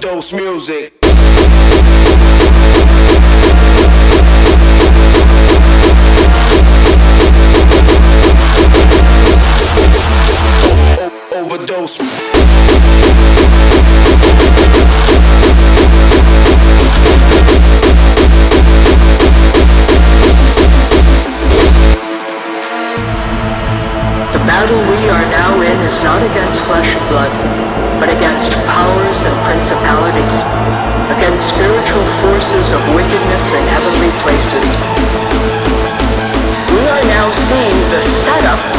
Overdose music. Overdose. The battle we are now in is not against flesh and blood, but against powers and principalities, against spiritual forces of wickedness in heavenly places. We are now seeing the setup